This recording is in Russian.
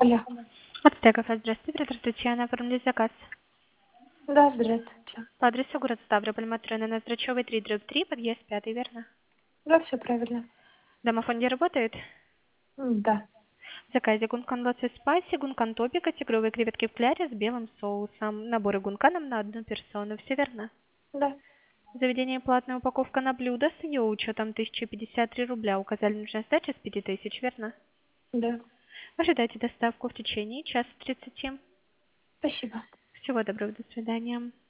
Алло. Ацтеков, здравствуйте, оператор Татьяна, оформили заказ. Да, здравствуйте. По адресу город Ставрополь, Матрена, на Здрачевой 3/3, подъезд 5, верно? Да, все правильно. Домофон не работает? Да. В заказе гункан лосось спайси, гункан топика, тигровые креветки в кляре с белым соусом. Наборы гунканом на одну персону, все верно? Да. Заведение платная упаковка на блюдо с ее учетом 1053 рубля. Указали нужная сдача с 5000, верно? Да. Ожидайте доставку в течение часа 30. Спасибо. Всего доброго, до свидания.